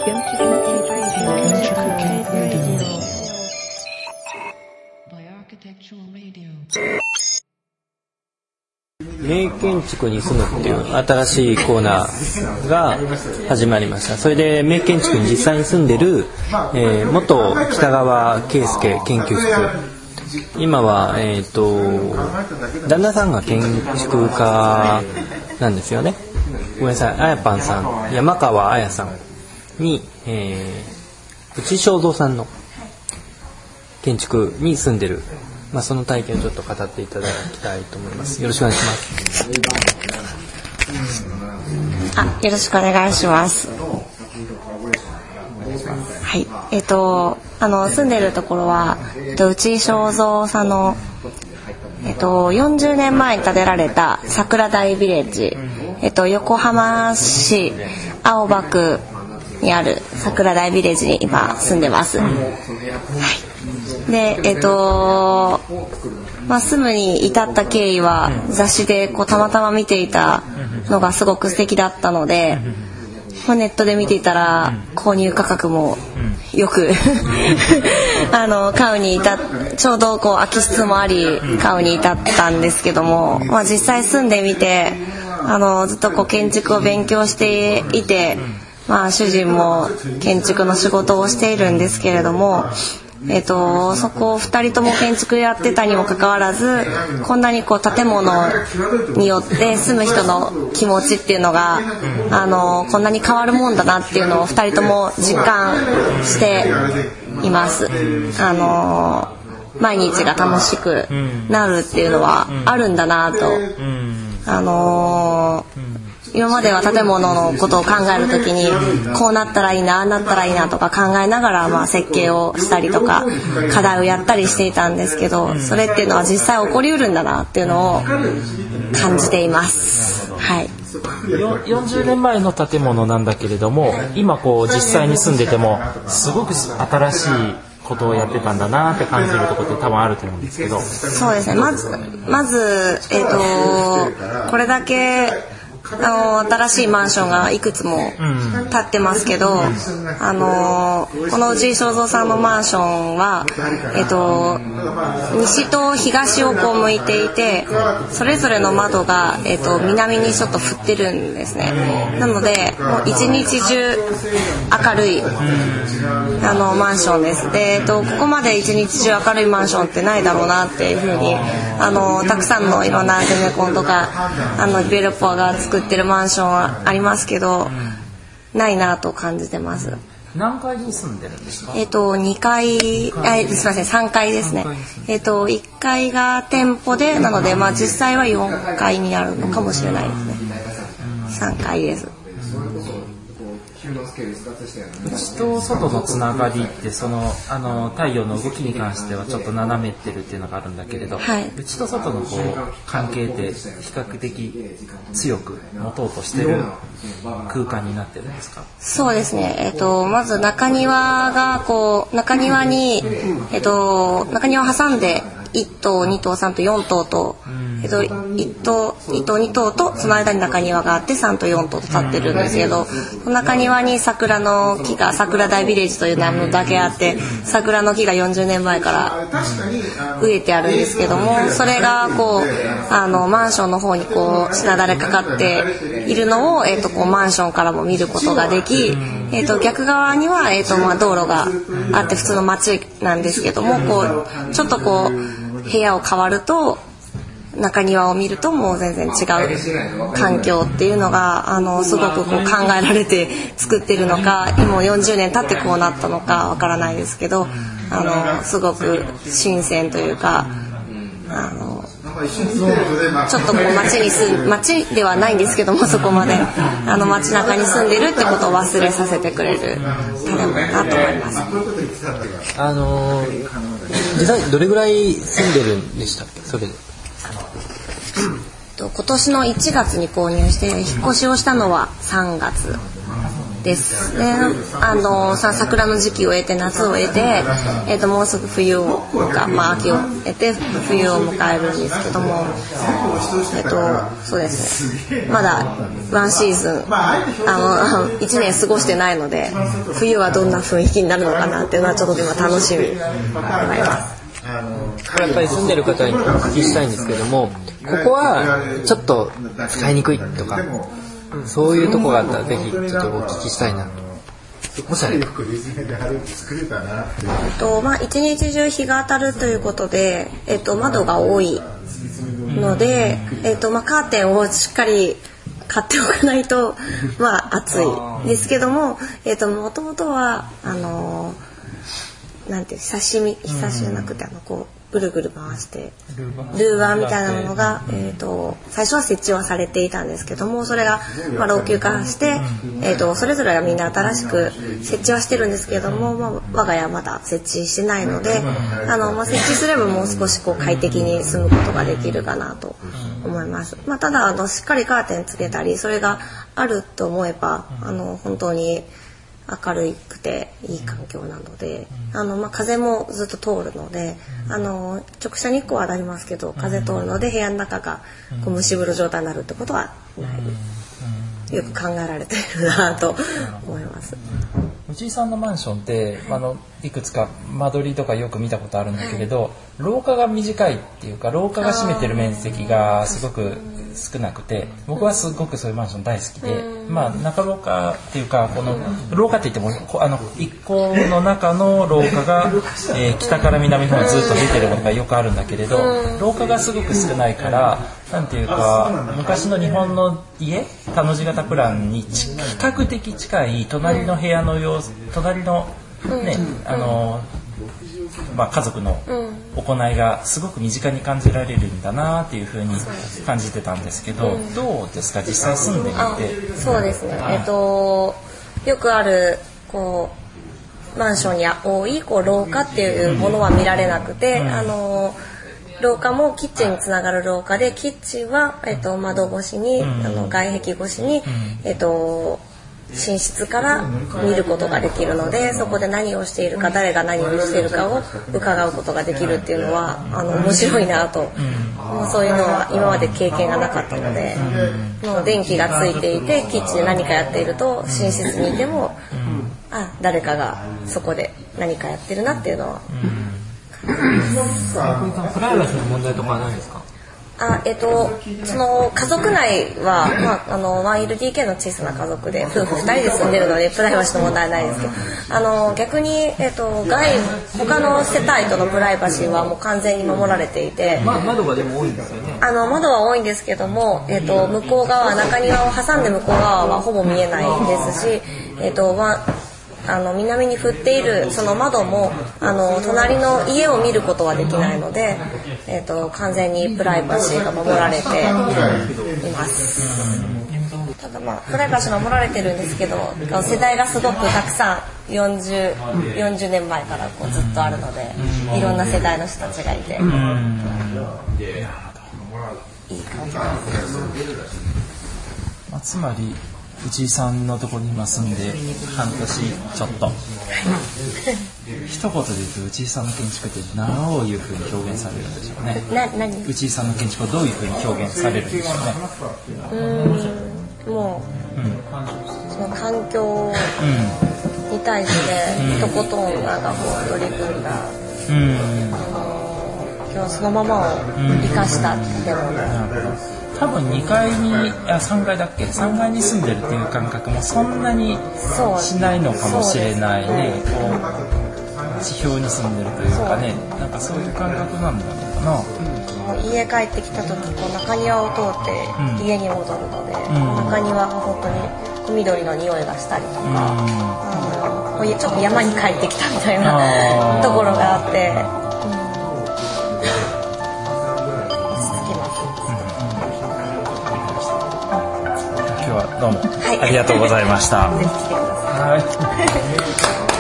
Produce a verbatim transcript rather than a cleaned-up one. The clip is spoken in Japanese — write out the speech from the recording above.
名建築に住むっていう新しいコーナーが始まりました。それで名建築に実際に住んでる、えー、元北川圭介研究室、今は、えー、と旦那さんが建築家なんですよね。ごめんなさい、あやぱんさん、山川あやさんに、えー、内正蔵さんの建築に住んでる、まあ、その体験をちょっと語っていただきたいと思います。よろしくお願いします。 あ、よろしくお願いします。はい、えっとあの住んでるところは、えっと、内正蔵さんの、えっと、よんじゅうねんまえに建てられた桜台ビレッジ、えっと、横浜市青葉区にある桜台ビレッジに今住んでます。はい、でえっとまあ、住むに至った経緯は雑誌でこうたまたま見ていたのがすごく素敵だったので、まあ、ネットで見ていたら購入価格もよくあの買うに至っちょうどこう空き室もあり買うに至ったんですけども、まあ、実際住んでみてあのずっとこう建築を勉強していて、まあ、主人も建築の仕事をしているんですけれども、えー、とそこをふたりとも建築やってたにもかかわらず、こんなにこう建物によって住む人の気持ちっていうのが、あのこんなに変わるもんだなっていうのをふたりとも実感しています。あの毎日が楽しくなるっていうのはあるんだなと、あの今までは建物のことを考えるときにこうなったらいいな、ああなったらいいなとか考えながら、まあ設計をしたりとか課題をやったりしていたんですけど、それっていうのは実際起こりうるんだなっていうのを感じています。はい、 よんじゅうねんまえの建物なんだけれども、今こう実際に住んでてもすごく新しいことをやってたんだなって感じるところって多分あると思うんですけど。 そうですね、まずまず、えーと、これだけあの新しいマンションがいくつも建ってますけど、あのこの内正蔵さんのマンションは、えっと、西と東をこう向いていて、それぞれの窓が、えっと、南にちょっと振ってるんですね。なのでもう一日中明るいあのマンションです。で、えっと、ここまで一日中明るいマンションってないだろうなっていうふうに、あのたくさんのいろんなゼネコンとかあのデベロッパーが作ってるマンションはありますけど、うん、ないなと感じてます。 何階に住んでるんですか？ えっとにかい、あ、すみません、さんかいですね。えっといっかいが店舗で、なのでまあ実際はよんかいになるのかもしれないですね。さんかいです。 内と外のつながりってそのあの太陽の動きに関してはちょっと斜めってるっていうのがあるんだけれど、はい、内と外のこう関係って比較的強く持とうとしてる空間になってるんですか？ そうですね、えー、とまず中庭がこう中庭に、えー、と中庭を挟んでいっ棟に棟さん棟よん棟と、えっと、いち棟に棟に棟とその間に中庭があってさん棟よん棟と立ってるんですけど、その中庭に桜の木が桜台ビレッジという名前だけあって、桜の木がよんじゅうねんまえから植えてあるんですけども、それがこうあのマンションの方にこうしなだれかかっているのを、えっと、こうマンションからも見ることができ、えっと、逆側には、えっとまあ、道路があって普通の街なんですけども、こうちょっとこう部屋を変わると中庭を見るともう全然違う環境っていうのがあのすごくこう考えられて作ってるのか、もうよんじゅうねん経ってこうなったのかわからないですけど、あのすごく新鮮というか、あのちょっとこう街に住ん街ではないんですけども、そこまであの街中に住んでるってことを忘れさせてくれる建物だと思います。 あの実際どれぐらい住んでるんでしたっけ？それで今年のいちがつに購入して引っ越しをしたのはさんがつですね。あのさ桜の時期を終えて夏を終えて、えー、ともうすぐ冬をか、まあ、秋を経て冬を迎えるんですけども、えっ、ー、とそうですね、まだワンシーズンあのいちねん過ごしてないので、冬はどんな雰囲気になるのかなっていうのはちょっと今楽しみに思います。 やっぱり住んでる方にお聞きしたいんですけども、ここはちょっと使いにくいとか、そういうとこがあったらぜひちょっとお聞きしたいな。もしあれば。 えっとまあ一日中日が当たるということで、えっと窓が多いので、えっとまあカーテンをしっかり買っておかないとまあ暑いですけども、えっと元々はあのなんていう刺身刺しじゃなくてあのこうぐるぐる回してルーバーみたいなものが、えー、と最初は設置はされていたんですけども、それが、まあ、老朽化して、えー、とそれぞれがみんな新しく設置はしてるんですけれども、まあ、我が家はまだ設置してないので、あの、まあ、設置すればもう少しこう快適に住むことができるかなと思います。まあ、ただあのしっかりカーテンつけたりそれがあると思えばあの本当に明るくていい環境なので、あの、まあ、風もずっと通るので、あの直射日光は当たりますけど風通るので部屋の中がこう蒸し風呂状態になるってことはない、よく考えられているなと思います。 藤井さんのマンションってあのいくつか間取りとかよく見たことあるんだけれど、廊下が短いっていうか廊下が占めてる面積がすごく少なくて、僕はすごくそういうマンション大好きで、まあ中廊下っていうかこの廊下って言ってもあの一戸の中の廊下が、えー、北から南の方にずっと出てるのがよくあるんだけれど、廊下がすごく少ないからなんていうか昔の日本の家田の字型プランに比較的近い隣の部屋の様子、隣のね、あのまあ、家族の行いがすごく身近に感じられるんだなっていうふうに感じてたんですけど、どうですか実際住んでみて。 そうですね、えっとよくあるこうマンションに多いこう廊下っていうものは見られなくて、あの廊下もキッチンにつながる廊下で、キッチンは、えっと、窓越しに、あの外壁越しに、えっと寝室から見ることができるので、そこで何をしているか誰が何をしているかを伺うことができるっていうのはあの面白いなと、もうそういうのは今まで経験がなかったので、もう電気がついていてキッチンで何かやっていると寝室にいても、あ誰かがそこで何かやってるなっていうのは、 プライバシーの問題とかはないですか？ あえっと、その家族内は、まあ、あの ワンエルディーケー の小さな家族で夫婦ふたりで住んでるのでプライバシーの問題はないですけど、あの逆に、えっと、外他の世帯とのプライバシーはもう完全に守られていて、 ま、窓がでも多いんですよね。 あの窓は多いんですけども、えっと、向こう側中庭を挟んで向こう側はほぼ見えないですし、えっとまああの南に振っているその窓もあの隣の家を見ることはできないので、えー、と完全にプライバシーが守られています。ただまあプライバシー守られてるんですけど、世代がすごくたくさんよんじゅう、よんじゅうねんまえからこうずっとあるので、いろんな世代の人たちがいて、いい環境です。 まあ、つまり藤井さんのところに今住んで半年ちょっと一言で言うと藤井さんの建築ってどういうふうに表現されるんでしょうね。 な何藤井さんの建築をどういうふうに表現されるんでしょうね。 うーんもう、うん、その環境に対してとことんなんかこう取り組んだ、うん、あの今日そのままを生かした建物、うん多分にかいにあさんがいだっけさんがいに住んでるっていう感覚もそんなにしないのかもしれないね。こう地表に住んでるというかね、なんかそういう感覚なんだろうかな。 うん、家帰ってきた時こう中庭を通って家に戻るので、うん、中庭が本当に緑の匂いがしたりとか、うん、あのちょっと山に帰ってきたみたいなところがあって。 どうも、はい、ありがとうございました。 ぜひ来てください。 はい